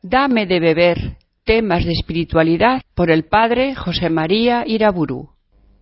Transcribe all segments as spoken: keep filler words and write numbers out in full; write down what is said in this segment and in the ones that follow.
Dame de beber, temas de espiritualidad, por el padre José María Iraburu.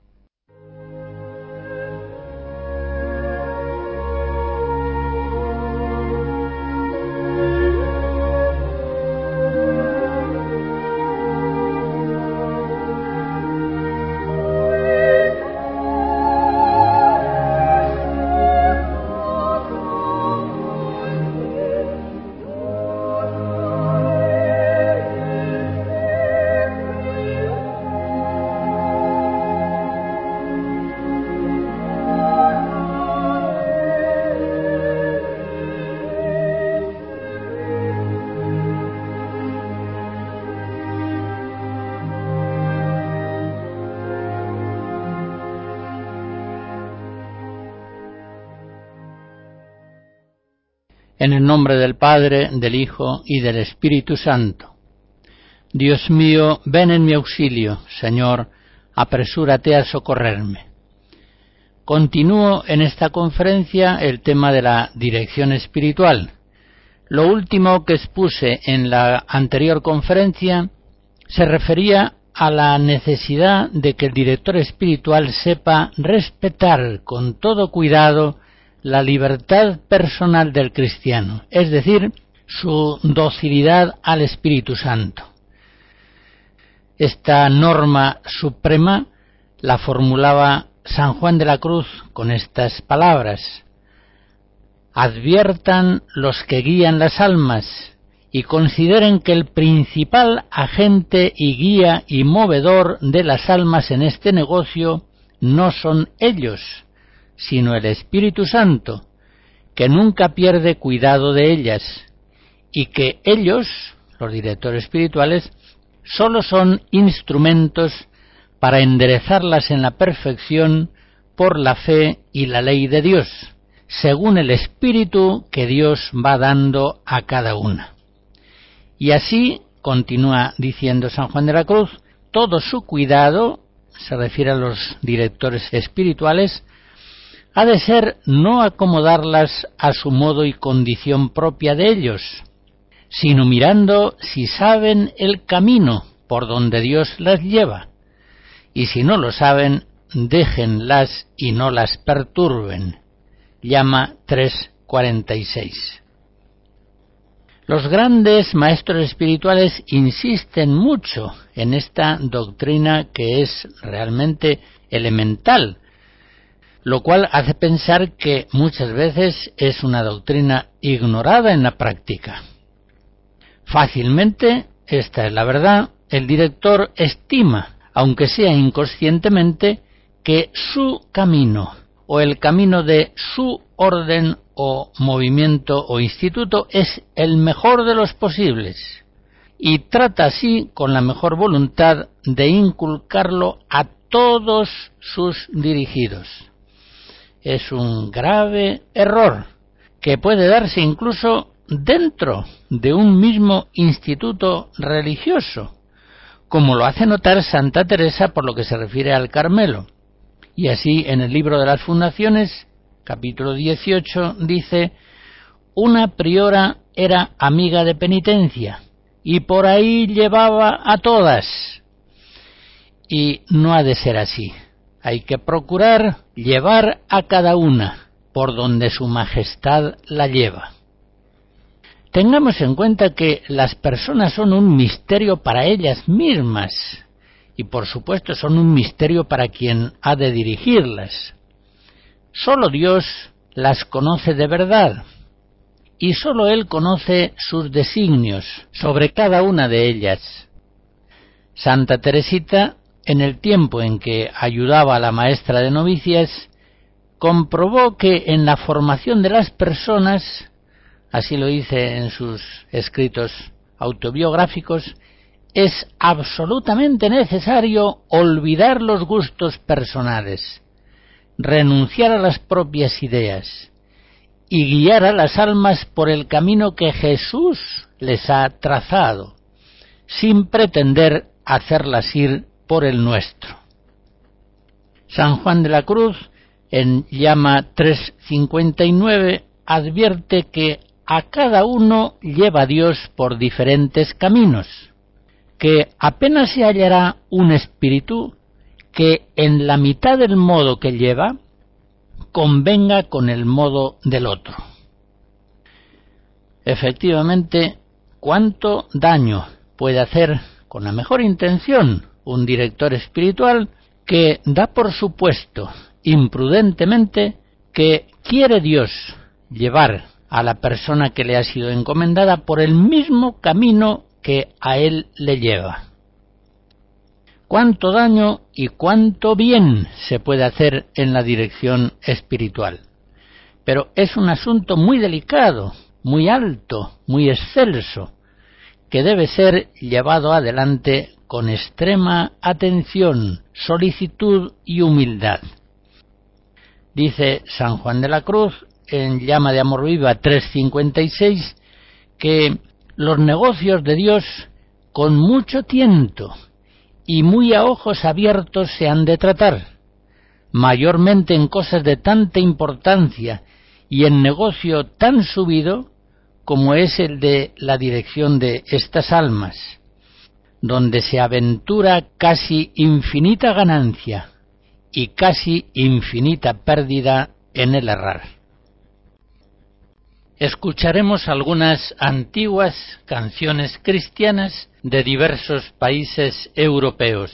En el nombre del Padre, del Hijo y del Espíritu Santo. Dios mío, ven en mi auxilio, Señor, apresúrate a socorrerme. Continúo en esta conferencia el tema de la dirección espiritual. Lo último que expuse en la anterior conferencia se refería a la necesidad de que el director espiritual sepa respetar con todo cuidado la libertad personal del cristiano, es decir, su docilidad al Espíritu Santo. Esta norma suprema la formulaba San Juan de la Cruz con estas palabras: adviertan los que guían las almas y consideren que el principal agente y guía y movedor de las almas en este negocio no son ellos, sino el Espíritu Santo, que nunca pierde cuidado de ellas, y que ellos, los directores espirituales, sólo son instrumentos para enderezarlas en la perfección por la fe y la ley de Dios, según el Espíritu que Dios va dando a cada una. Y así, continúa diciendo San Juan de la Cruz, todo su cuidado, se refiere a los directores espirituales, ha de ser no acomodarlas a su modo y condición propia de ellos, sino mirando si saben el camino por donde Dios las lleva, y si no lo saben, déjenlas y no las perturben. Llama tres cuarenta y seis. Los grandes maestros espirituales insisten mucho en esta doctrina que es realmente elemental, lo cual hace pensar que muchas veces es una doctrina ignorada en la práctica. Fácilmente, esta es la verdad, el director estima, aunque sea inconscientemente, que su camino o el camino de su orden o movimiento o instituto es el mejor de los posibles y trata así con la mejor voluntad de inculcarlo a todos sus dirigidos. Es un grave error que puede darse incluso dentro de un mismo instituto religioso, como lo hace notar Santa Teresa por lo que se refiere al Carmelo. Y así en el libro de las Fundaciones, capítulo dieciocho, dice: una priora era amiga de penitencia y por ahí llevaba a todas. Y no ha de ser así. Hay que procurar llevar a cada una por donde su majestad la lleva. Tengamos en cuenta que las personas son un misterio para ellas mismas y por supuesto son un misterio para quien ha de dirigirlas. Solo Dios las conoce de verdad y solo Él conoce sus designios sobre cada una de ellas. Santa Teresita, en el tiempo en que ayudaba a la maestra de novicias, comprobó que en la formación de las personas, así lo dice en sus escritos autobiográficos, es absolutamente necesario olvidar los gustos personales, renunciar a las propias ideas y guiar a las almas por el camino que Jesús les ha trazado, sin pretender hacerlas ir por el nuestro. San Juan de la Cruz, en Llama tres cincuenta y nueve, advierte que a cada uno lleva Dios por diferentes caminos, que apenas se hallará un espíritu que en la mitad del modo que lleva convenga con el modo del otro. Efectivamente, ¿cuánto daño puede hacer con la mejor intención un director espiritual que da por supuesto imprudentemente que quiere Dios llevar a la persona que le ha sido encomendada por el mismo camino que a él le lleva? ¿Cuánto daño y cuánto bien se puede hacer en la dirección espiritual? Pero es un asunto muy delicado, muy alto, muy excelso, que debe ser llevado adelante con extrema atención, solicitud y humildad. Dice San Juan de la Cruz en Llama de Amor Viva tres cincuenta y seis que los negocios de Dios con mucho tiento y muy a ojos abiertos se han de tratar, mayormente en cosas de tanta importancia y en negocio tan subido como es el de la dirección de estas almas, donde se aventura casi infinita ganancia y casi infinita pérdida en el errar. Escucharemos algunas antiguas canciones cristianas de diversos países europeos.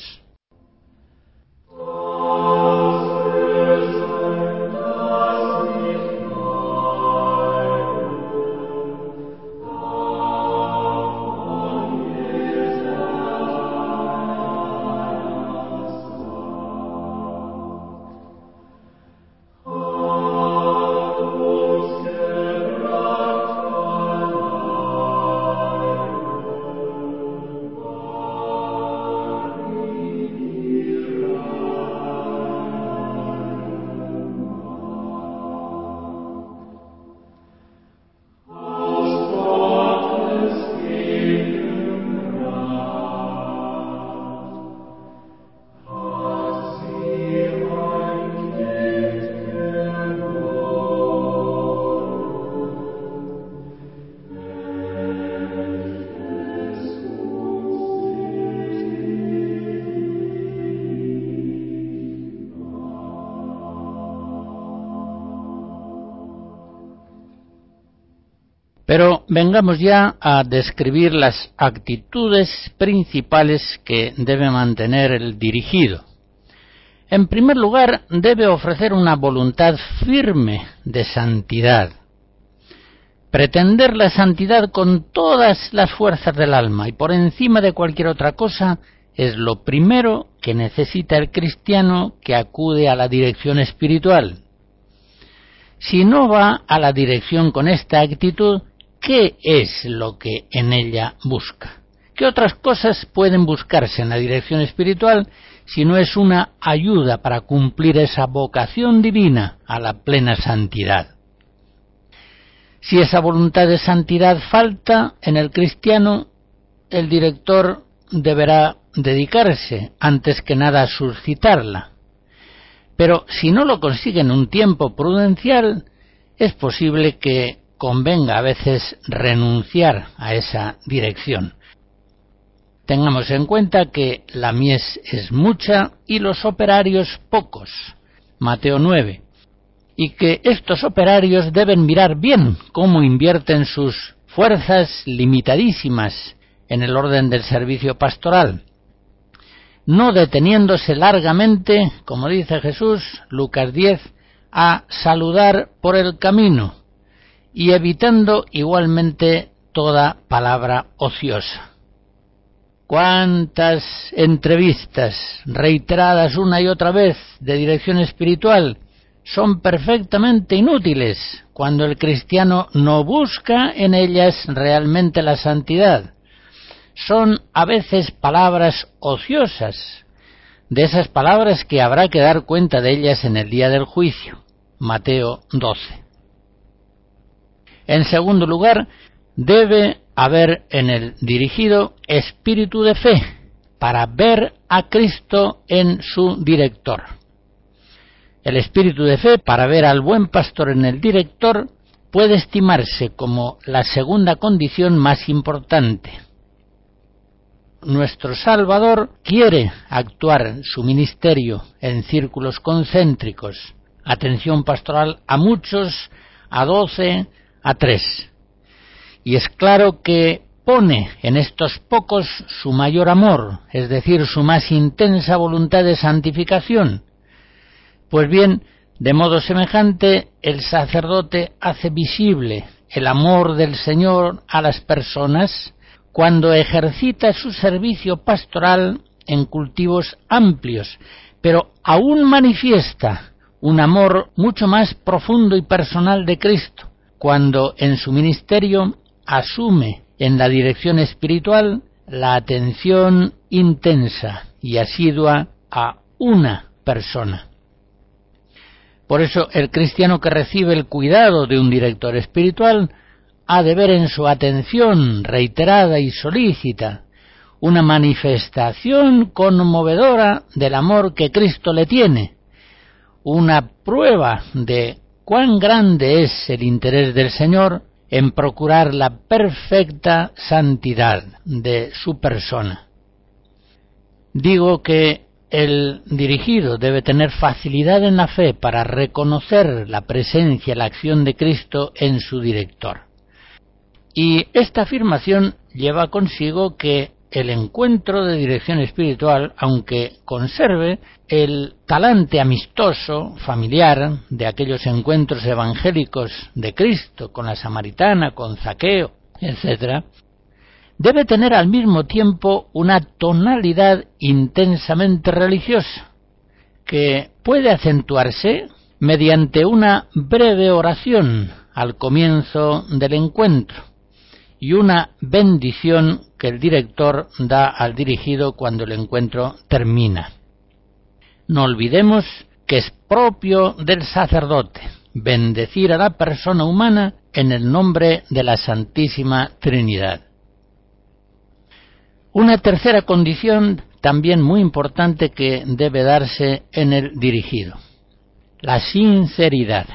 Pero vengamos ya a describir las actitudes principales que debe mantener el dirigido. En primer lugar, debe ofrecer una voluntad firme de santidad. Pretender la santidad con todas las fuerzas del alma y por encima de cualquier otra cosa es lo primero que necesita el cristiano que acude a la dirección espiritual. Si no va a la dirección con esta actitud, ¿qué es lo que en ella busca? ¿Qué otras cosas pueden buscarse en la dirección espiritual si no es una ayuda para cumplir esa vocación divina a la plena santidad? Si esa voluntad de santidad falta en el cristiano, el director deberá dedicarse antes que nada a suscitarla. Pero si no lo consigue en un tiempo prudencial, es posible que convenga a veces renunciar a esa dirección. Tengamos en cuenta que la mies es mucha y los operarios pocos, Mateo nueve, y que estos operarios deben mirar bien cómo invierten sus fuerzas limitadísimas en el orden del servicio pastoral, no deteniéndose largamente, como dice Jesús, Lucas diez, a saludar por el camino, y evitando igualmente toda palabra ociosa. ¿Cuántas entrevistas reiteradas una y otra vez de dirección espiritual son perfectamente inútiles cuando el cristiano no busca en ellas realmente la santidad? Son a veces palabras ociosas, de esas palabras que habrá que dar cuenta de ellas en el día del juicio, Mateo doce. En segundo lugar, debe haber en el dirigido espíritu de fe para ver a Cristo en su director. El espíritu de fe para ver al buen pastor en el director puede estimarse como la segunda condición más importante. Nuestro Salvador quiere actuar su ministerio en círculos concéntricos, atención pastoral a muchos, a doce, a tres. Y es claro que pone en estos pocos su mayor amor, es decir, su más intensa voluntad de santificación. Pues bien, de modo semejante, el sacerdote hace visible el amor del Señor a las personas cuando ejercita su servicio pastoral en cultivos amplios, pero aún manifiesta un amor mucho más profundo y personal de Cristo, cuando en su ministerio asume en la dirección espiritual la atención intensa y asidua a una persona. Por eso el cristiano que recibe el cuidado de un director espiritual ha de ver en su atención reiterada y solícita una manifestación conmovedora del amor que Cristo le tiene, una prueba de cuán grande es el interés del Señor en procurar la perfecta santidad de su persona. Digo que el dirigido debe tener facilidad en la fe para reconocer la presencia y la acción de Cristo en su director. Y esta afirmación lleva consigo que el encuentro de dirección espiritual, aunque conserve el talante amistoso, familiar, de aquellos encuentros evangélicos de Cristo con la samaritana, con Zaqueo, etcétera, debe tener al mismo tiempo una tonalidad intensamente religiosa, que puede acentuarse mediante una breve oración al comienzo del encuentro y una bendición que el director da al dirigido cuando el encuentro termina. No olvidemos que es propio del sacerdote bendecir a la persona humana en el nombre de la Santísima Trinidad. Una tercera condición también muy importante que debe darse en el dirigido: la sinceridad.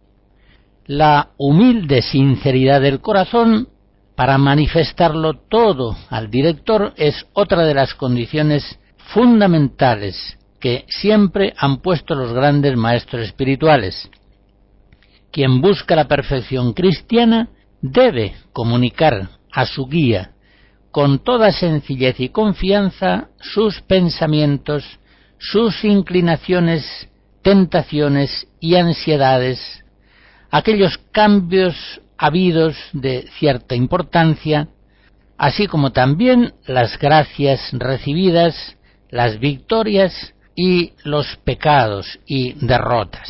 La humilde sinceridad del corazón para manifestarlo todo al director es otra de las condiciones fundamentales que siempre han puesto los grandes maestros espirituales. Quien busca la perfección cristiana debe comunicar a su guía con toda sencillez y confianza sus pensamientos, sus inclinaciones, tentaciones y ansiedades, aquellos cambios habidos de cierta importancia, así como también las gracias recibidas, las victorias y los pecados y derrotas.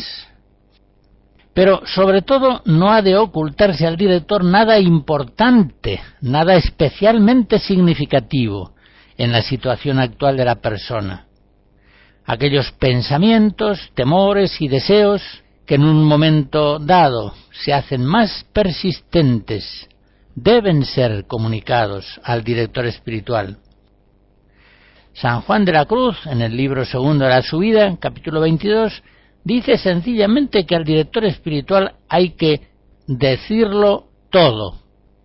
Pero sobre todo no ha de ocultarse al director nada importante, nada especialmente significativo en la situación actual de la persona. Aquellos pensamientos, temores y deseos que en un momento dado se hacen más persistentes deben ser comunicados al director espiritual. San Juan de la Cruz, en el libro segundo de la Subida, capítulo veintidós, dice sencillamente que al director espiritual hay que decirlo todo.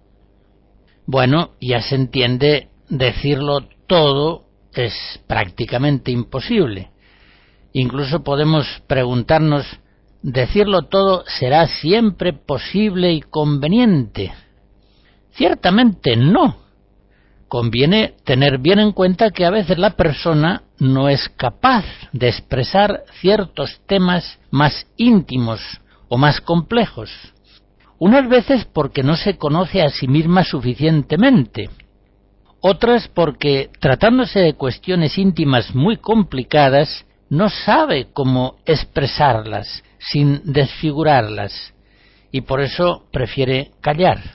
Bueno, ya se entiende, decirlo todo es prácticamente imposible. Incluso podemos preguntarnos, ¿decirlo todo será siempre posible y conveniente? Ciertamente no. Conviene tener bien en cuenta que a veces la persona no es capaz de expresar ciertos temas más íntimos o más complejos, unas veces porque no se conoce a sí misma suficientemente, otras porque, tratándose de cuestiones íntimas muy complicadas, no sabe cómo expresarlas sin desfigurarlas, y por eso prefiere callar.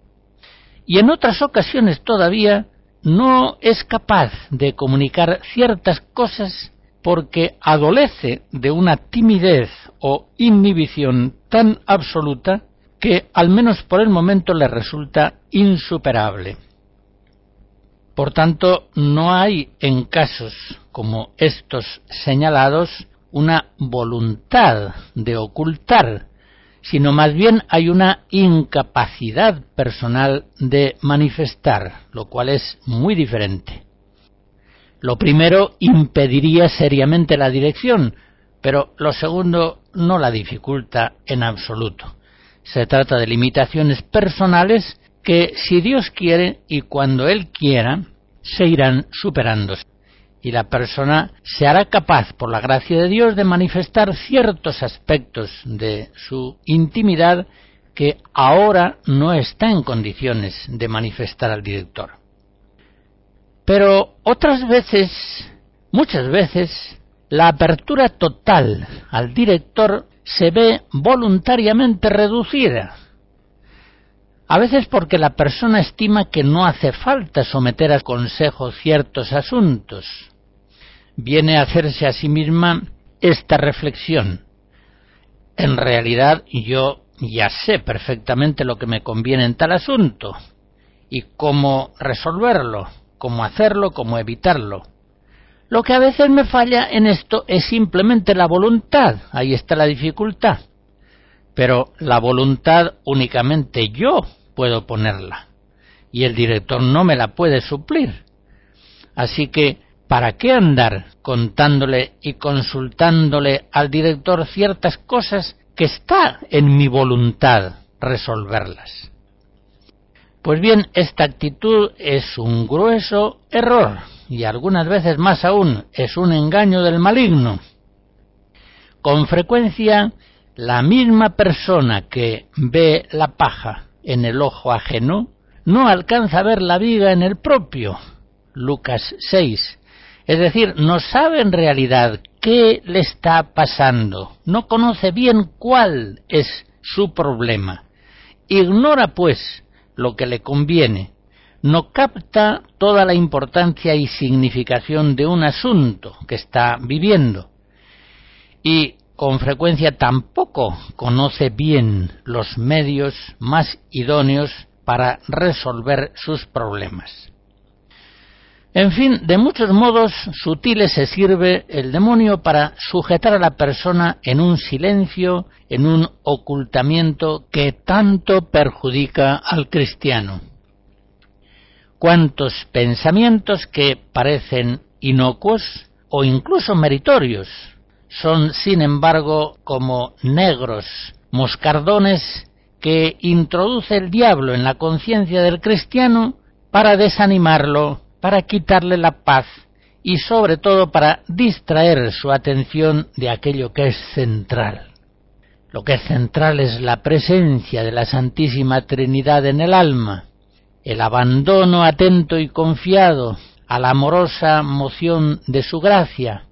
Y en otras ocasiones todavía no es capaz de comunicar ciertas cosas porque adolece de una timidez o inhibición tan absoluta que, al menos por el momento, le resulta insuperable. Por tanto, no hay en casos como estos señalados una voluntad de ocultar, sino más bien hay una incapacidad personal de manifestar, lo cual es muy diferente. Lo primero impediría seriamente la dirección, pero lo segundo no la dificulta en absoluto. Se trata de limitaciones personales que, si Dios quiere y cuando Él quiera, se irán superando. Y la persona se hará capaz, por la gracia de Dios, de manifestar ciertos aspectos de su intimidad que ahora no está en condiciones de manifestar al director. Pero otras veces, muchas veces, la apertura total al director se ve voluntariamente reducida. A veces porque la persona estima que no hace falta someter a consejo ciertos asuntos. Viene a hacerse a sí misma esta reflexión. En realidad yo ya sé perfectamente lo que me conviene en tal asunto y cómo resolverlo, cómo hacerlo, cómo evitarlo. Lo que a veces me falla en esto es simplemente la voluntad, ahí está la dificultad. Pero la voluntad únicamente yo puedo ponerla y el director no me la puede suplir. Así que, ¿para qué andar contándole y consultándole al director ciertas cosas que está en mi voluntad resolverlas? Pues bien, esta actitud es un grueso error y algunas veces más aún es un engaño del maligno. Con frecuencia, la misma persona que ve la paja en el ojo ajeno no alcanza a ver la viga en el propio. Lucas seis. Es decir, no sabe en realidad qué le está pasando, no conoce bien cuál es su problema, ignora pues lo que le conviene, no capta toda la importancia y significación de un asunto que está viviendo y con frecuencia tampoco conoce bien los medios más idóneos para resolver sus problemas. En fin, de muchos modos sutiles se sirve el demonio para sujetar a la persona en un silencio, en un ocultamiento que tanto perjudica al cristiano. Cuántos pensamientos que parecen inocuos o incluso meritorios son, sin embargo, como negros moscardones que introduce el diablo en la conciencia del cristiano para desanimarlo, para quitarle la paz y sobre todo para distraer su atención de aquello que es central. Lo que es central es la presencia de la Santísima Trinidad en el alma, el abandono atento y confiado a la amorosa moción de su gracia,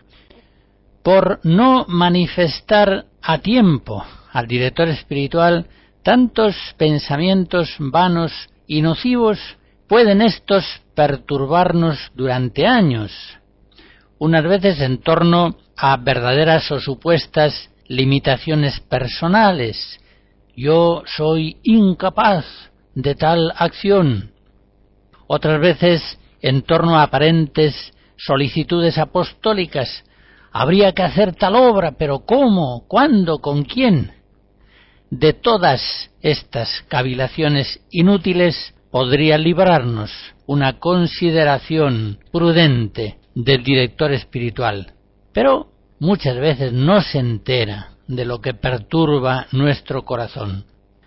por no manifestar a tiempo al director espiritual tantos pensamientos vanos y nocivos. Pueden estos perturbarnos durante años, unas veces en torno a verdaderas o supuestas limitaciones personales. Yo soy incapaz de tal acción. Otras veces en torno a aparentes solicitudes apostólicas. Habría que hacer tal obra, pero ¿cómo? ¿Cuándo? ¿Con quién? De todas estas cavilaciones inútiles podría librarnos una consideración prudente del director espiritual, pero muchas veces no se entera de lo que perturba nuestro corazón.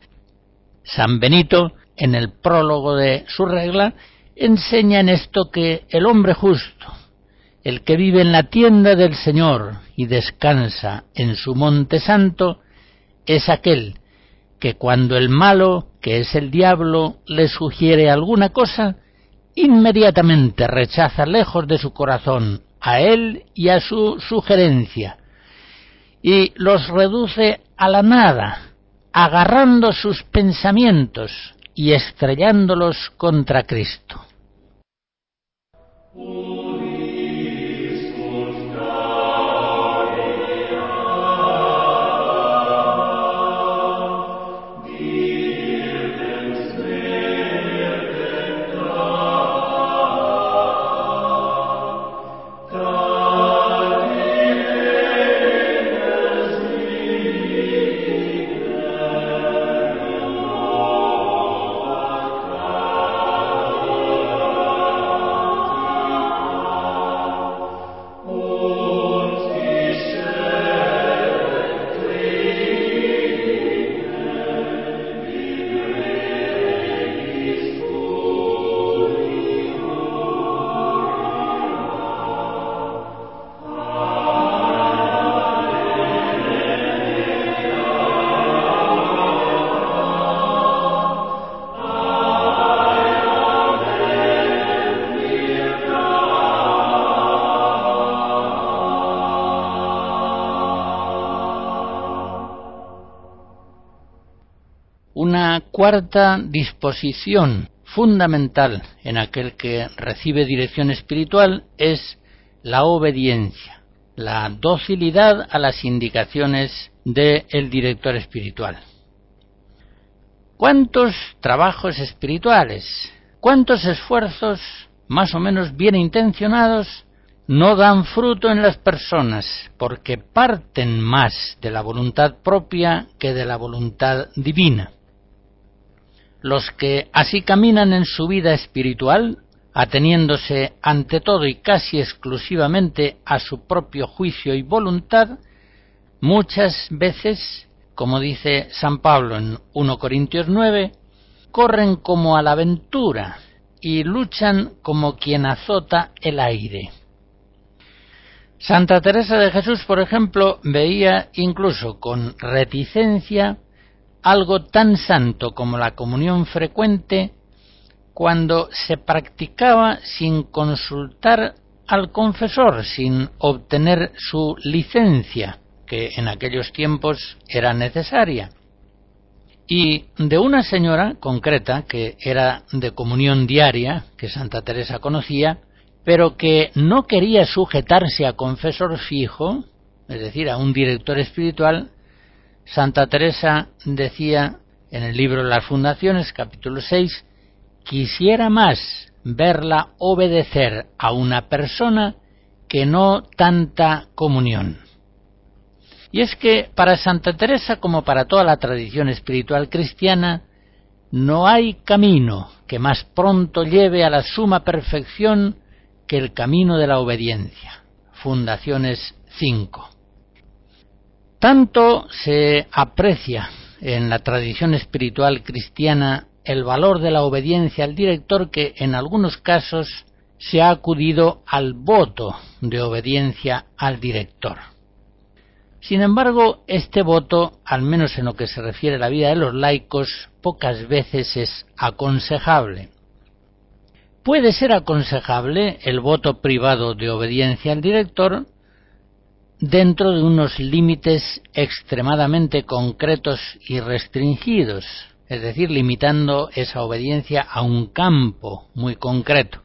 San Benito, en el prólogo de su regla, enseña en esto que el hombre justo, el que vive en la tienda del Señor y descansa en su monte santo, es aquel que cuando el malo, que es el diablo, le sugiere alguna cosa, inmediatamente rechaza lejos de su corazón a él y a su sugerencia, y los reduce a la nada, agarrando sus pensamientos y estrellándolos contra Cristo. Una cuarta disposición fundamental en aquel que recibe dirección espiritual es la obediencia, la docilidad a las indicaciones del director espiritual. ¿Cuántos trabajos espirituales, cuántos esfuerzos más o menos bien intencionados no dan fruto en las personas porque parten más de la voluntad propia que de la voluntad divina? Los que así caminan en su vida espiritual, ateniéndose ante todo y casi exclusivamente a su propio juicio y voluntad, muchas veces, como dice San Pablo en primera Corintios nueve, corren como a la aventura y luchan como quien azota el aire. Santa Teresa de Jesús, por ejemplo, veía incluso con reticencia algo tan santo como la comunión frecuente cuando se practicaba sin consultar al confesor, sin obtener su licencia, que en aquellos tiempos era necesaria. Y de una señora concreta, que era de comunión diaria, que Santa Teresa conocía, pero que no quería sujetarse a confesor fijo, es decir, a un director espiritual, Santa Teresa decía en el libro de las Fundaciones, capítulo seis, quisiera más verla obedecer a una persona que no tanta comunión. Y es que para Santa Teresa, como para toda la tradición espiritual cristiana, no hay camino que más pronto lleve a la suma perfección que el camino de la obediencia. Fundaciones cinco. Tanto se aprecia en la tradición espiritual cristiana el valor de la obediencia al director que en algunos casos se ha acudido al voto de obediencia al director. Sin embargo, este voto, al menos en lo que se refiere a la vida de los laicos, pocas veces es aconsejable. Puede ser aconsejable el voto privado de obediencia al director dentro de unos límites extremadamente concretos y restringidos, es decir, limitando esa obediencia a un campo muy concreto.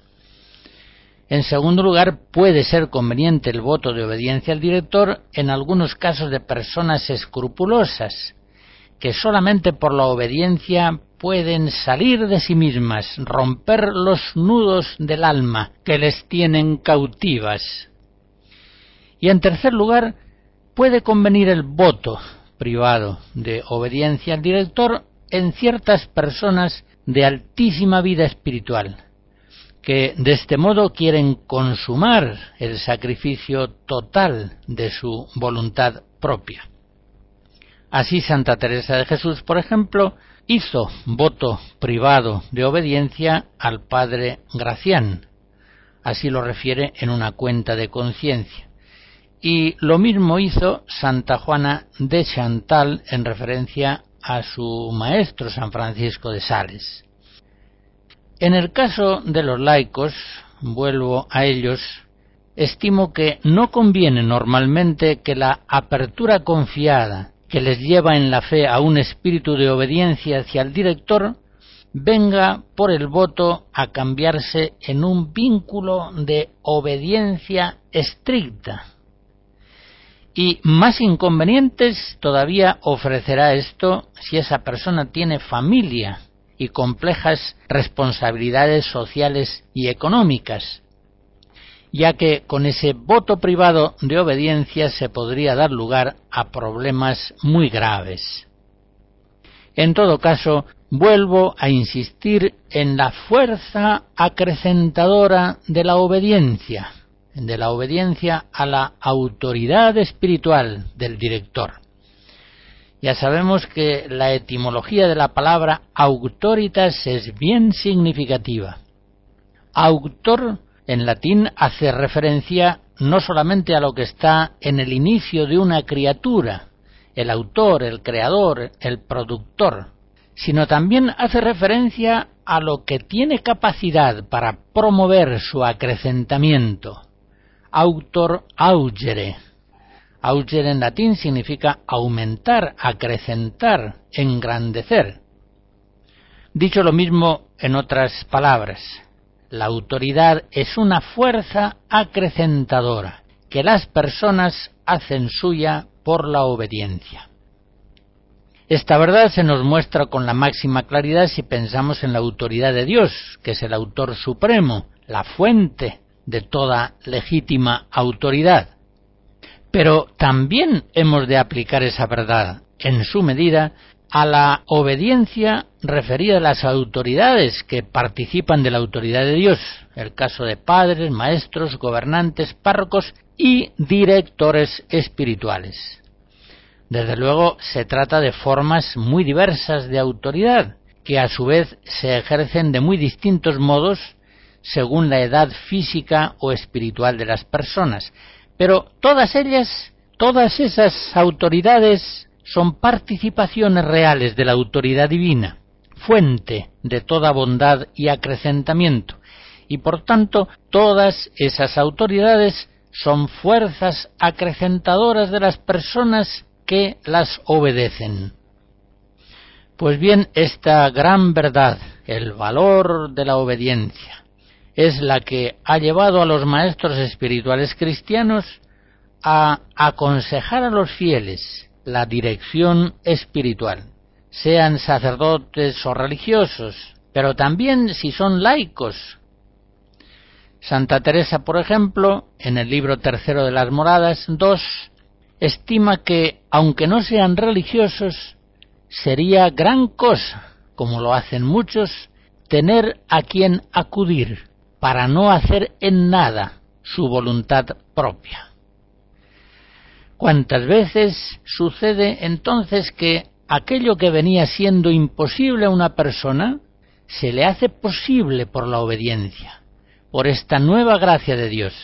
En segundo lugar, puede ser conveniente el voto de obediencia al director en algunos casos de personas escrupulosas, que solamente por la obediencia pueden salir de sí mismas, romper los nudos del alma que les tienen cautivas. Y en tercer lugar, puede convenir el voto privado de obediencia al director en ciertas personas de altísima vida espiritual, que de este modo quieren consumar el sacrificio total de su voluntad propia. Así Santa Teresa de Jesús, por ejemplo, hizo voto privado de obediencia al padre Gracián, así lo refiere en una cuenta de conciencia, y lo mismo hizo Santa Juana de Chantal en referencia a su maestro San Francisco de Sales. En el caso de los laicos, vuelvo a ellos, estimo que no conviene normalmente que la apertura confiada que les lleva en la fe a un espíritu de obediencia hacia el director venga por el voto a cambiarse en un vínculo de obediencia estricta. Y más inconvenientes todavía ofrecerá esto si esa persona tiene familia y complejas responsabilidades sociales y económicas, ya que con ese voto privado de obediencia se podría dar lugar a problemas muy graves. En todo caso, vuelvo a insistir en la fuerza acrecentadora de la obediencia, de la obediencia a la autoridad espiritual del director. Ya sabemos que la etimología de la palabra auctoritas es bien significativa. Auctor en latín hace referencia no solamente a lo que está en el inicio de una criatura, el autor, el creador, el productor, sino también hace referencia a lo que tiene capacidad para promover su acrecentamiento. Auctor augere. Augere en latín significa aumentar, acrecentar, engrandecer. Dicho lo mismo en otras palabras, la autoridad es una fuerza acrecentadora que las personas hacen suya por la obediencia. Esta verdad se nos muestra con la máxima claridad si pensamos en la autoridad de Dios, que es el autor supremo, la fuente de toda legítima autoridad. Pero también hemos de aplicar esa verdad, en su medida, a la obediencia referida a las autoridades que participan de la autoridad de Dios, el caso de padres, maestros, gobernantes, párrocos y directores espirituales. Desde luego se trata de formas muy diversas de autoridad, que a su vez se ejercen de muy distintos modos según la edad física o espiritual de las personas. Pero todas ellas, todas esas autoridades son participaciones reales de la autoridad divina, fuente de toda bondad y acrecentamiento, y por tanto todas esas autoridades son fuerzas acrecentadoras de las personas que las obedecen. Pues bien, esta gran verdad, el valor de la obediencia, es la que ha llevado a los maestros espirituales cristianos a aconsejar a los fieles la dirección espiritual, sean sacerdotes o religiosos, pero también si son laicos. Santa Teresa, por ejemplo, en el libro tercero de las Moradas dos, estima que, aunque no sean religiosos, sería gran cosa, como lo hacen muchos, tener a quien acudir para no hacer en nada su voluntad propia. ¿Cuántas veces sucede entonces que aquello que venía siendo imposible a una persona se le hace posible por la obediencia, por esta nueva gracia de Dios?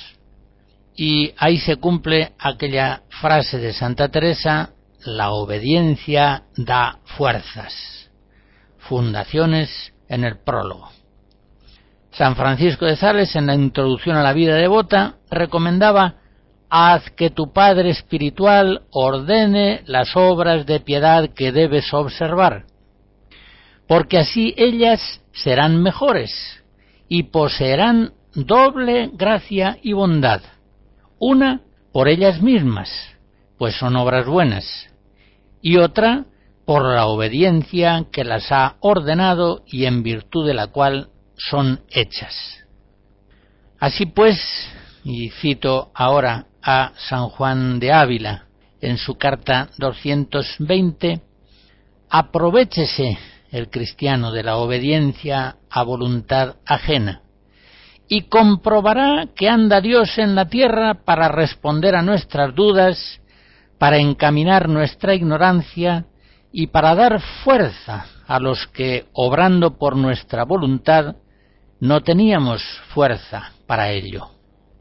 Y ahí se cumple aquella frase de Santa Teresa: la obediencia da fuerzas. Fundaciones en el prólogo. San Francisco de Sales, en la introducción a la vida devota, recomendaba: haz que tu padre espiritual ordene las obras de piedad que debes observar, porque así ellas serán mejores y poseerán doble gracia y bondad, una por ellas mismas, pues son obras buenas, y otra por la obediencia que las ha ordenado y en virtud de la cual son hechas. Así pues, y cito ahora a San Juan de Ávila en su carta doscientos veinte, aprovéchese el cristiano de la obediencia a voluntad ajena y comprobará que anda Dios en la tierra para responder a nuestras dudas, para encaminar nuestra ignorancia y para dar fuerza a los que, obrando por nuestra voluntad, no teníamos fuerza para ello.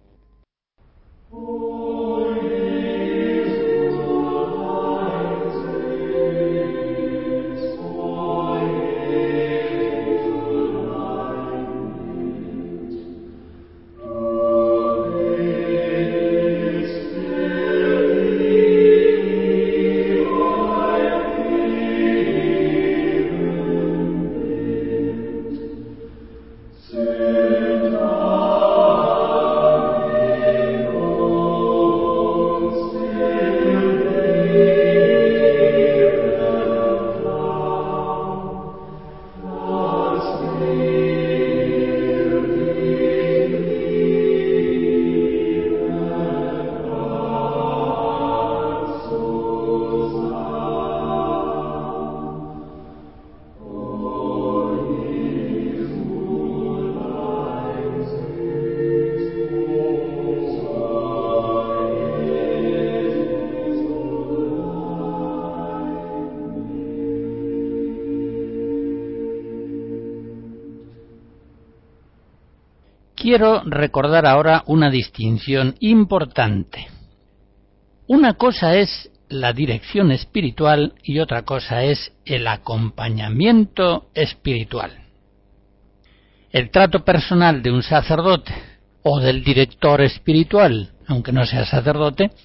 Quiero recordar ahora una distinción importante. Una cosa es la dirección espiritual y otra cosa es el acompañamiento espiritual. El trato personal de un sacerdote o del director espiritual, aunque no sea sacerdote,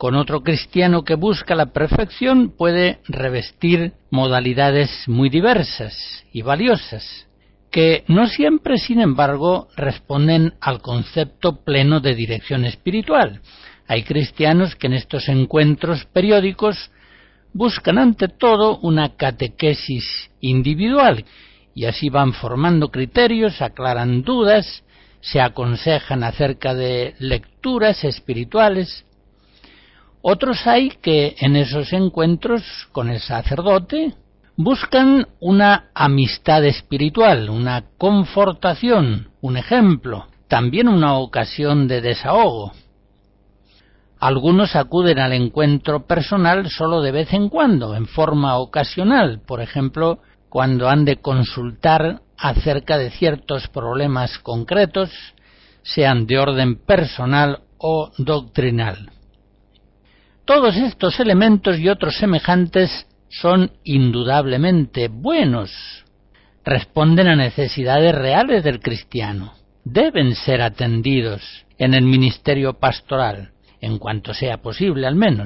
con otro cristiano que busca la perfección puede revestir modalidades muy diversas y valiosas, que no siempre, sin embargo, responden al concepto pleno de dirección espiritual. Hay cristianos que en estos encuentros periódicos buscan ante todo una catequesis individual y así van formando criterios, aclaran dudas, se aconsejan acerca de lecturas espirituales. Otros hay que en esos encuentros con el sacerdote buscan una amistad espiritual, una confortación, un ejemplo, también una ocasión de desahogo. Algunos acuden al encuentro personal solo de vez en cuando, en forma ocasional, por ejemplo, cuando han de consultar acerca de ciertos problemas concretos, sean de orden personal o doctrinal. Todos estos elementos y otros semejantes son indudablemente buenos, responden a necesidades reales del cristiano, deben ser atendidos en el ministerio pastoral, en cuanto sea posible al menos.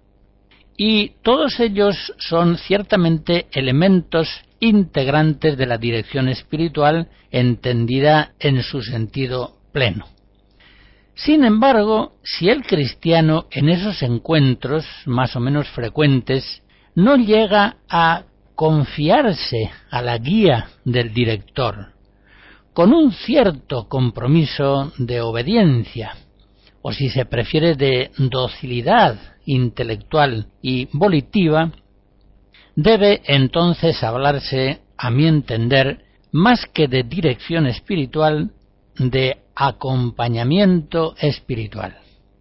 Y todos ellos son ciertamente elementos integrantes de la dirección espiritual entendida en su sentido pleno. Sin embargo, si el cristiano en esos encuentros más o menos frecuentes no llega a confiarse a la guía del director, con un cierto compromiso de obediencia, o si se prefiere de docilidad intelectual y volitiva, debe entonces hablarse, a mi entender, más que de dirección espiritual, de acompañamiento espiritual.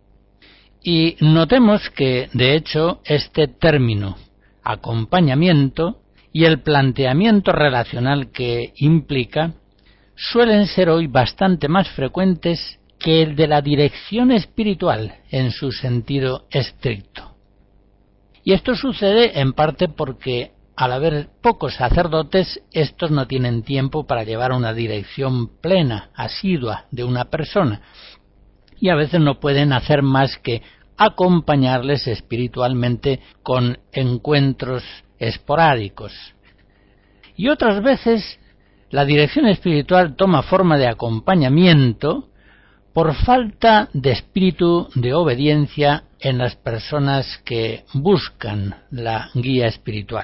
Y notemos que, de hecho, este término, acompañamiento, y el planteamiento relacional que implica, suelen ser hoy bastante más frecuentes que el de la dirección espiritual en su sentido estricto. Y esto sucede en parte porque, al haber pocos sacerdotes, estos no tienen tiempo para llevar una dirección plena, asidua de una persona, y a veces no pueden hacer más que acompañarles espiritualmente con encuentros esporádicos. Y otras veces la dirección espiritual toma forma de acompañamiento por falta de espíritu de obediencia en las personas que buscan la guía espiritual.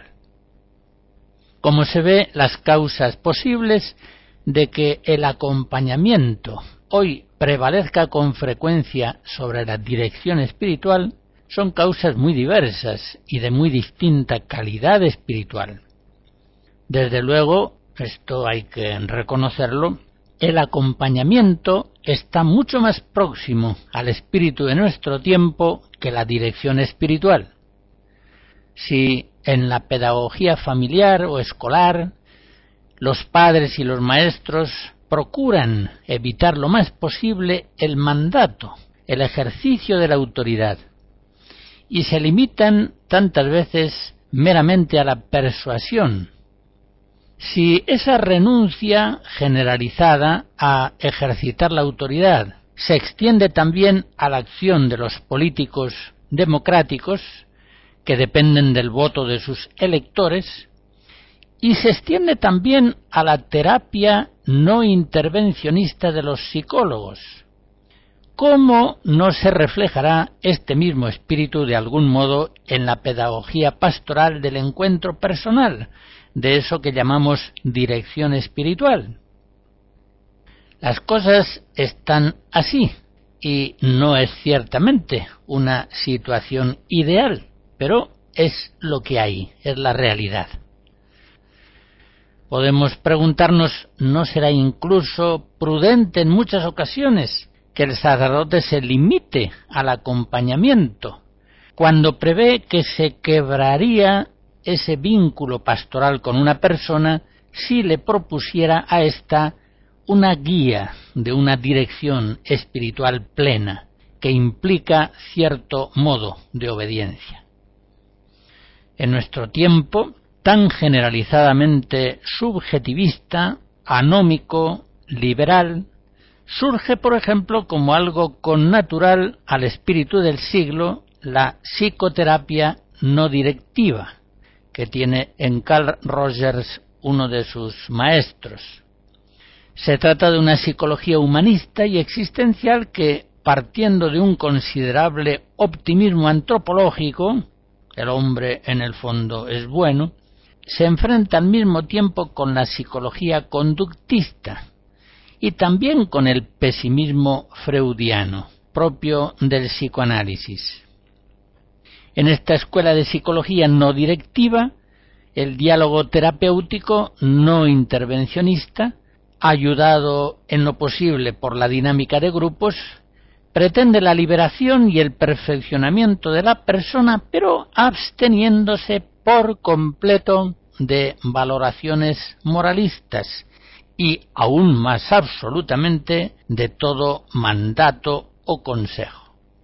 Como se ve, las causas posibles de que el acompañamiento hoy prevalezca con frecuencia sobre la dirección espiritual son causas muy diversas y de muy distinta calidad espiritual. Desde luego, esto hay que reconocerlo, el acompañamiento está mucho más próximo al espíritu de nuestro tiempo que la dirección espiritual. Si en la pedagogía familiar o escolar los padres y los maestros procuran evitar lo más posible el mandato, el ejercicio de la autoridad, y se limitan tantas veces meramente a la persuasión, si esa renuncia generalizada a ejercitar la autoridad se extiende también a la acción de los políticos democráticos, que dependen del voto de sus electores, y se extiende también a la terapia no intervencionista de los psicólogos, ¿cómo no se reflejará este mismo espíritu de algún modo en la pedagogía pastoral del encuentro personal, de eso que llamamos dirección espiritual? Las cosas están así, y no es ciertamente una situación ideal, pero es lo que hay, es la realidad. Podemos preguntarnos, ¿no será incluso prudente en muchas ocasiones que el sacerdote se limite al acompañamiento, cuando prevé que se quebraría ese vínculo pastoral con una persona si le propusiera a ésta una guía de una dirección espiritual plena que implica cierto modo de obediencia? En nuestro tiempo, tan generalizadamente subjetivista, anómico, liberal, surge, por ejemplo, como algo connatural al espíritu del siglo la psicoterapia no directiva, que tiene en Carl Rogers uno de sus maestros. Se trata de una psicología humanista y existencial que, partiendo de un considerable optimismo antropológico, el hombre en el fondo es bueno, se enfrenta al mismo tiempo con la psicología conductista y también con el pesimismo freudiano, propio del psicoanálisis. En esta escuela de psicología no directiva, el diálogo terapéutico no intervencionista, ayudado en lo posible por la dinámica de grupos, pretende la liberación y el perfeccionamiento de la persona, pero absteniéndose por completo de valoraciones moralistas y aún más absolutamente de todo mandato o consejo.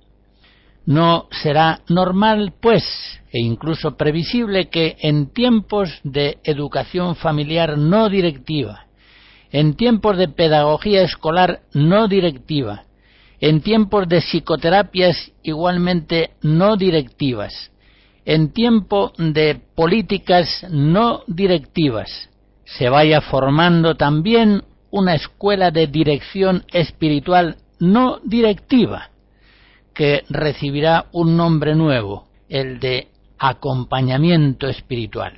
No será normal, pues, e incluso previsible que en tiempos de educación familiar no directiva, en tiempos de pedagogía escolar no directiva, en tiempos de psicoterapias igualmente no directivas, en tiempo de políticas no directivas, se vaya formando también una escuela de dirección espiritual no directiva, que recibirá un nombre nuevo, el de acompañamiento espiritual.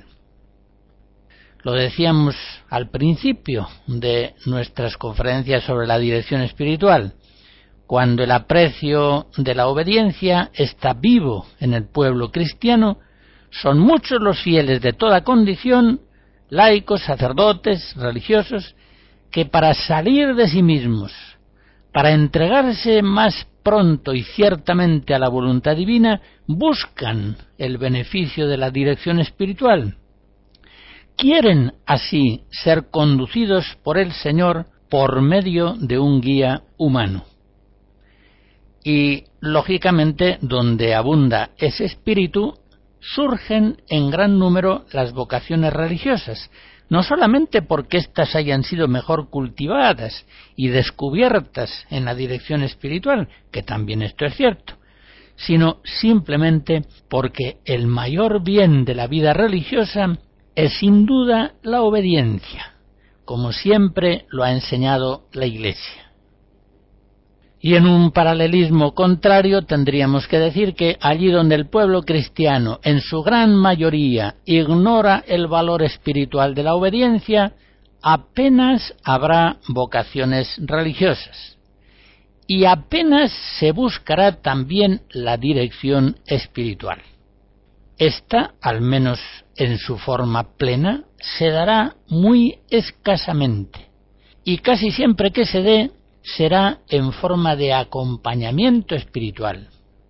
Lo decíamos al principio de nuestras conferencias sobre la dirección espiritual. Cuando el aprecio de la obediencia está vivo en el pueblo cristiano, son muchos los fieles de toda condición, laicos, sacerdotes, religiosos, que para salir de sí mismos, para entregarse más pronto y ciertamente a la voluntad divina, buscan el beneficio de la dirección espiritual. Quieren así ser conducidos por el Señor por medio de un guía humano. Y, lógicamente, donde abunda ese espíritu, surgen en gran número las vocaciones religiosas, no solamente porque éstas hayan sido mejor cultivadas y descubiertas en la dirección espiritual, que también esto es cierto, sino simplemente porque el mayor bien de la vida religiosa es sin duda la obediencia, como siempre lo ha enseñado la Iglesia. Y en un paralelismo contrario tendríamos que decir que allí donde el pueblo cristiano en su gran mayoría ignora el valor espiritual de la obediencia, apenas habrá vocaciones religiosas y apenas se buscará también la dirección espiritual. Esta, al menos en su forma plena, se dará muy escasamente y casi siempre que se dé será en forma de acompañamiento espiritual.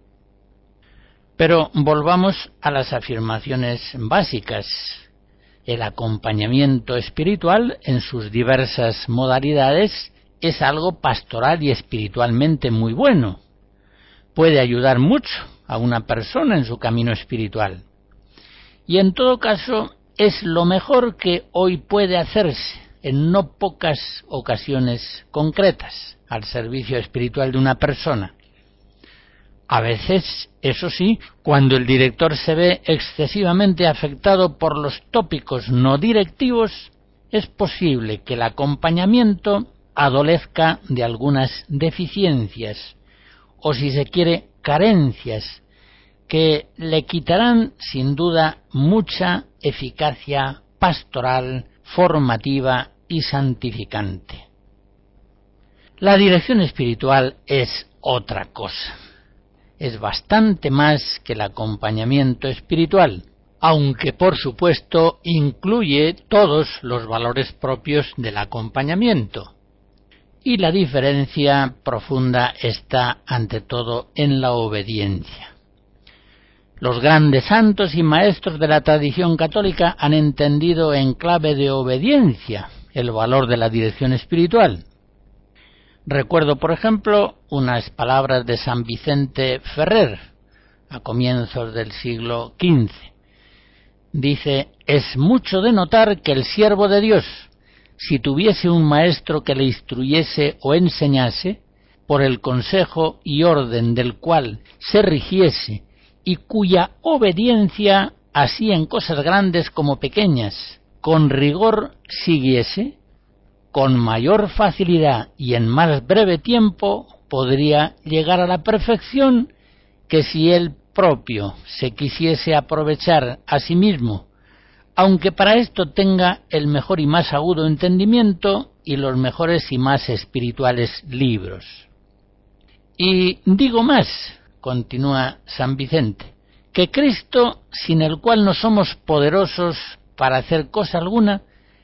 Pero volvamos a las afirmaciones básicas. El acompañamiento espiritual en sus diversas modalidades es algo pastoral y espiritualmente muy bueno. Puede ayudar mucho a una persona en su camino espiritual. Y en todo caso es lo mejor que hoy puede hacerse en no pocas ocasiones concretas al servicio espiritual de una persona. A veces, eso sí, cuando el director se ve excesivamente afectado por los tópicos no directivos, es posible que el acompañamiento adolezca de algunas deficiencias, o si se quiere, carencias, que le quitarán sin duda mucha eficacia pastoral, formativa y santificante. La dirección espiritual es otra cosa. Es bastante más que el acompañamiento espiritual, aunque por supuesto incluye todos los valores propios del acompañamiento. Y la diferencia profunda está ante todo en la obediencia. Los grandes santos y maestros de la tradición católica han entendido en clave de obediencia el valor de la dirección espiritual. Recuerdo, por ejemplo, unas palabras de San Vicente Ferrer, a comienzos del siglo quince. Dice: «Es mucho de notar que el siervo de Dios, si tuviese un maestro que le instruyese o enseñase, por el consejo y orden del cual se rigiese y cuya obediencia, así en cosas grandes como pequeñas, con rigor siguiese, con mayor facilidad y en más breve tiempo podría llegar a la perfección que si él propio se quisiese aprovechar a sí mismo, aunque para esto tenga el mejor y más agudo entendimiento y los mejores y más espirituales libros. Y digo más, continúa San Vicente, que Cristo, sin el cual no somos poderosos para hacer cosa alguna,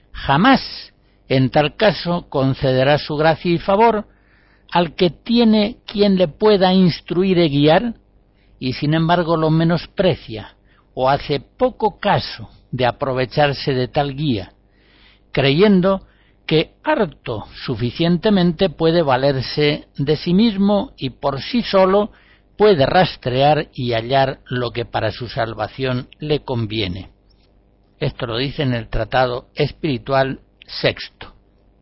jamás en tal caso concederá su gracia y favor al que tiene quien le pueda instruir y guiar, y sin embargo lo menosprecia o hace poco caso de aprovecharse de tal guía, creyendo que harto suficientemente puede valerse de sí mismo y por sí solo puede rastrear y hallar lo que para su salvación le conviene. Esto lo dice en el Tratado Espiritual Sexto.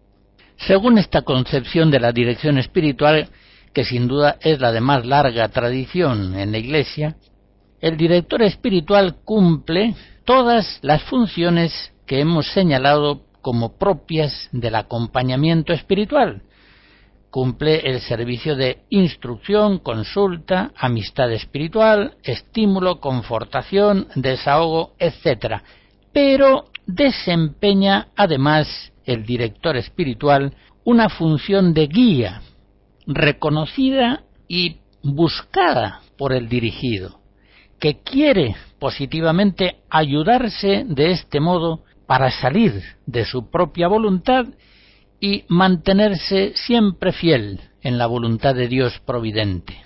Según esta concepción de la dirección espiritual, que sin duda es la de más larga tradición en la Iglesia, el director espiritual cumple todas las funciones que hemos señalado como propias del acompañamiento espiritual. Cumple el servicio de instrucción, consulta, amistad espiritual, estímulo, confortación, desahogo, etcétera. Pero desempeña además el director espiritual una función de guía, reconocida y buscada por el dirigido, que quiere positivamente ayudarse de este modo para salir de su propia voluntad y mantenerse siempre fiel en la voluntad de Dios providente.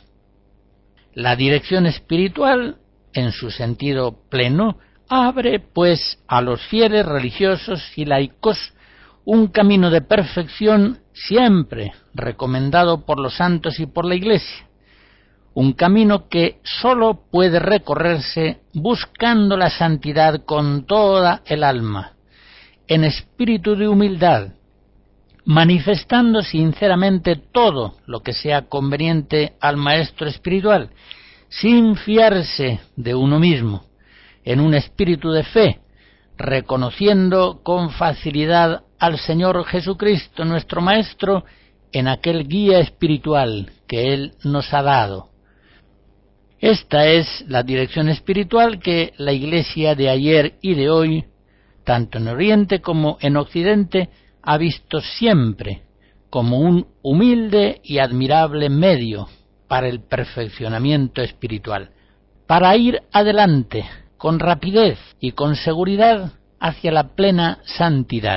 La dirección espiritual, en su sentido pleno, abre, pues, a los fieles religiosos y laicos un camino de perfección siempre recomendado por los santos y por la Iglesia, un camino que sólo puede recorrerse buscando la santidad con toda el alma, en espíritu de humildad, manifestando sinceramente todo lo que sea conveniente al maestro espiritual, sin fiarse de uno mismo, en un espíritu de fe, reconociendo con facilidad al Señor Jesucristo, nuestro Maestro, en aquel guía espiritual que Él nos ha dado. Esta es la dirección espiritual que la Iglesia de ayer y de hoy, tanto en Oriente como en Occidente, ha visto siempre como un humilde y admirable medio para el perfeccionamiento espiritual, para ir adelante con rapidez y con seguridad hacia la plena santidad.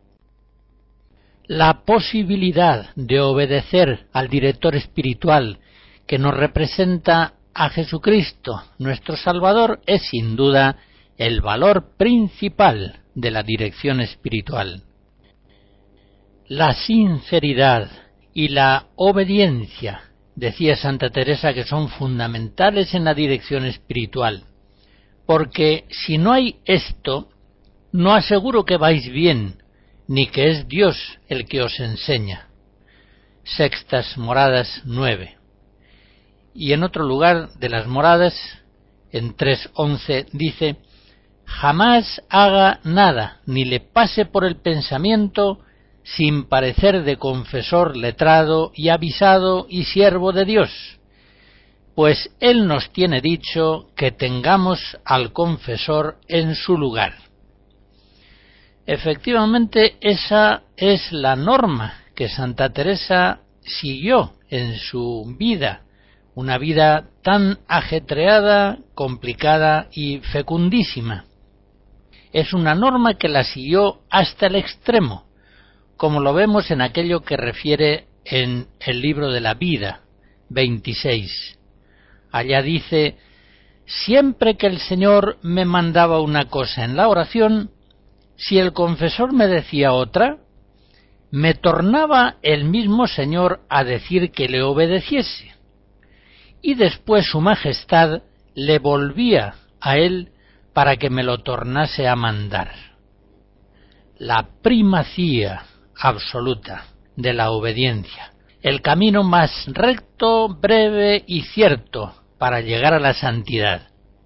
La posibilidad de obedecer al director espiritual que nos representa a Jesucristo, nuestro Salvador, es sin duda el valor principal de la dirección espiritual. La sinceridad y la obediencia, decía Santa Teresa, que son fundamentales en la dirección espiritual, porque si no hay esto, no aseguro que vais bien, ni que es Dios el que os enseña. Sextas Moradas nueve. Y en otro lugar de las Moradas, en tres once, dice: jamás haga nada, ni le pase por el pensamiento, sin parecer de confesor letrado y avisado y siervo de Dios, pues Él nos tiene dicho que tengamos al confesor en su lugar. Efectivamente, esa es la norma que Santa Teresa siguió en su vida, una vida tan ajetreada, complicada y fecundísima. Es una norma que la siguió hasta el extremo, como lo vemos en aquello que refiere en el libro de la vida, veintiséis. Allá dice: siempre que el Señor me mandaba una cosa en la oración, si el confesor me decía otra, me tornaba el mismo Señor a decir que le obedeciese, y después su Majestad le volvía a él para que me lo tornase a mandar. La primacía absoluta de la obediencia, el camino más recto, breve y cierto para llegar a la santidad.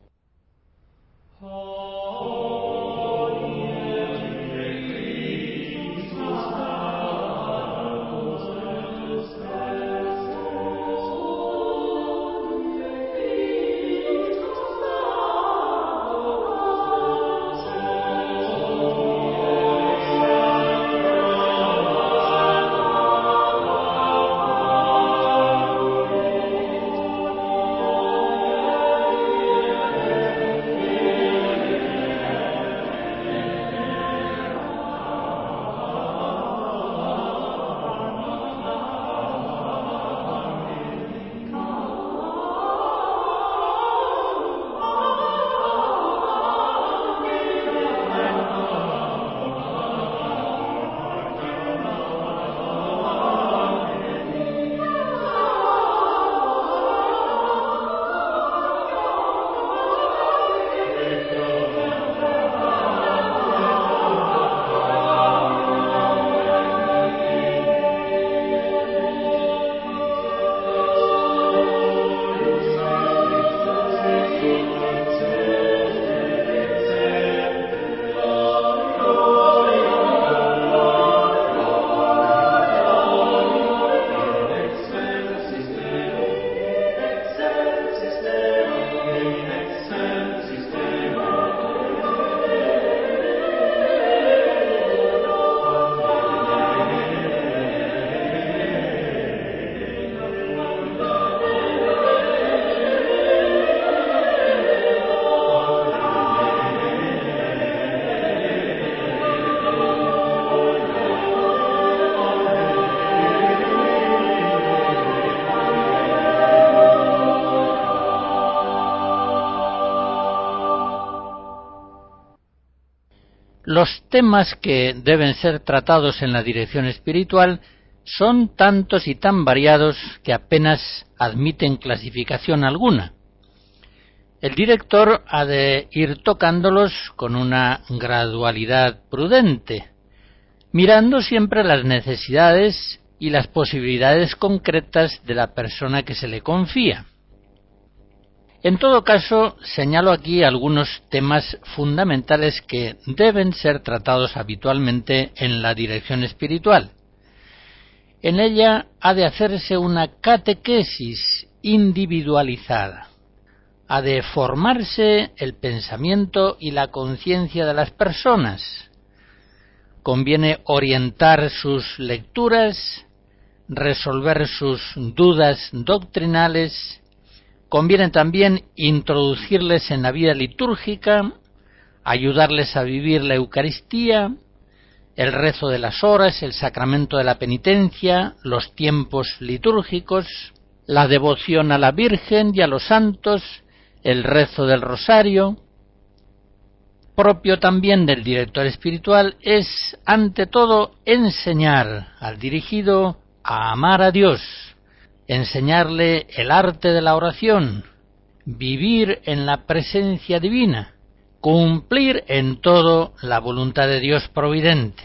Los temas que deben ser tratados en la dirección espiritual son tantos y tan variados que apenas admiten clasificación alguna. El director ha de ir tocándolos con una gradualidad prudente, mirando siempre las necesidades y las posibilidades concretas de la persona que se le confía. En todo caso, señalo aquí algunos temas fundamentales que deben ser tratados habitualmente en la dirección espiritual. En ella ha de hacerse una catequesis individualizada. Ha de formarse el pensamiento y la conciencia de las personas. Conviene orientar sus lecturas, resolver sus dudas doctrinales. Conviene también introducirles en la vida litúrgica, ayudarles a vivir la Eucaristía, el rezo de las horas, el sacramento de la penitencia, los tiempos litúrgicos, la devoción a la Virgen y a los santos, el rezo del rosario. Propio también del director espiritual es, ante todo, enseñar al dirigido a amar a Dios, enseñarle el arte de la oración, vivir en la presencia divina, cumplir en todo la voluntad de Dios providente.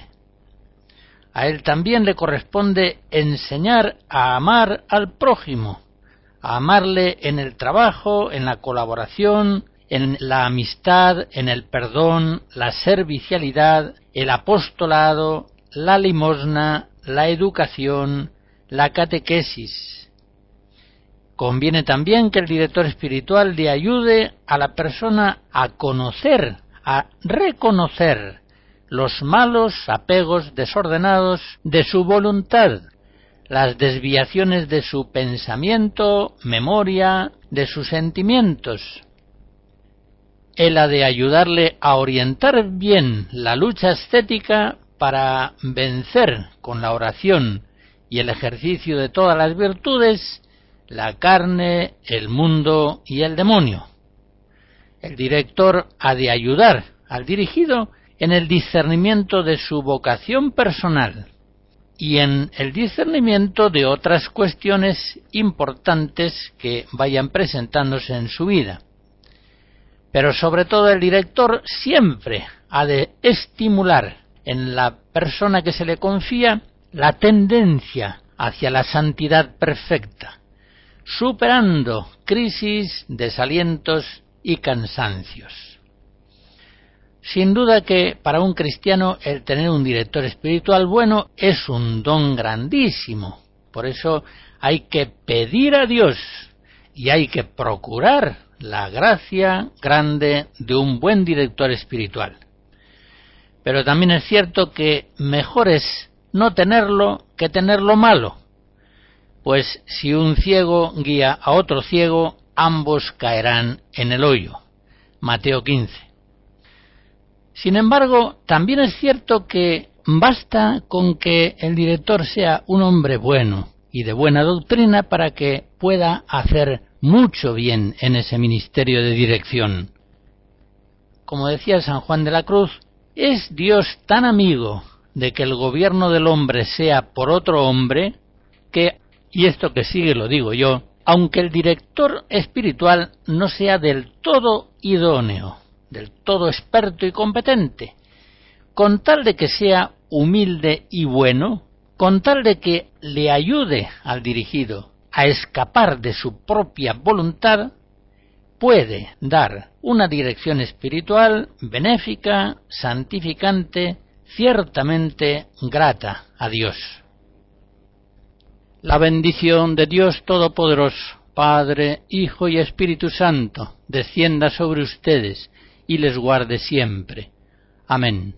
A él también le corresponde enseñar a amar al prójimo, a amarle en el trabajo, en la colaboración, en la amistad, en el perdón, la servicialidad, el apostolado, la limosna, la educación, la catequesis. Conviene también que el director espiritual le ayude a la persona a conocer, a reconocer los malos apegos desordenados de su voluntad, las desviaciones de su pensamiento, memoria, de sus sentimientos. Él ha de ayudarle a orientar bien la lucha ascética para vencer con la oración y el ejercicio de todas las virtudes la carne, el mundo y el demonio. El director ha de ayudar al dirigido en el discernimiento de su vocación personal y en el discernimiento de otras cuestiones importantes que vayan presentándose en su vida. Pero sobre todo el director siempre ha de estimular en la persona que se le confía la tendencia hacia la santidad perfecta, superando crisis, desalientos y cansancios. Sin duda que para un cristiano el tener un director espiritual bueno es un don grandísimo. Por eso hay que pedir a Dios y hay que procurar la gracia grande de un buen director espiritual. Pero también es cierto que mejor es no tenerlo que tenerlo malo, pues si un ciego guía a otro ciego, ambos caerán en el hoyo. Mateo quince. Sin embargo, también es cierto que basta con que el director sea un hombre bueno y de buena doctrina para que pueda hacer mucho bien en ese ministerio de dirección. Como decía San Juan de la Cruz, ¿es Dios tan amigo de que el gobierno del hombre sea por otro hombre que, y esto que sigue lo digo yo, aunque el director espiritual no sea del todo idóneo, del todo experto y competente, con tal de que sea humilde y bueno, con tal de que le ayude al dirigido a escapar de su propia voluntad, puede dar una dirección espiritual benéfica, santificante, ciertamente grata a Dios. La bendición de Dios Todopoderoso, Padre, Hijo y Espíritu Santo, descienda sobre ustedes y les guarde siempre. Amén.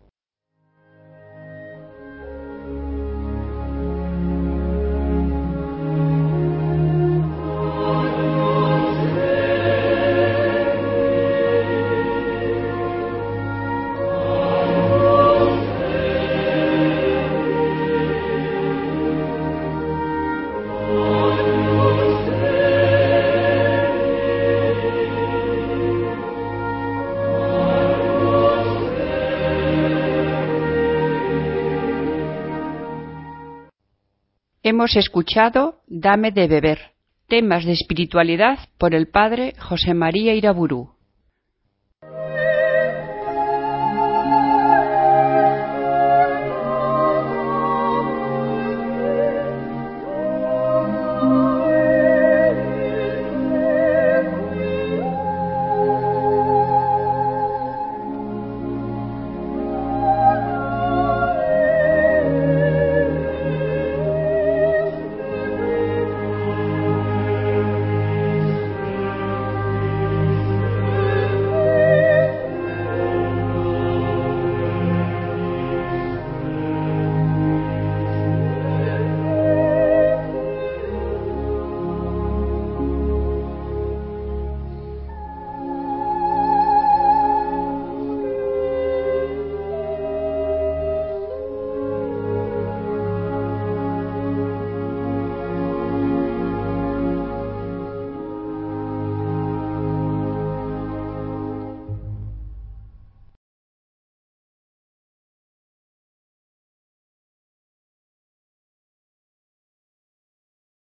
Hemos escuchado Dame de beber, temas de espiritualidad por el padre José María Iraburu.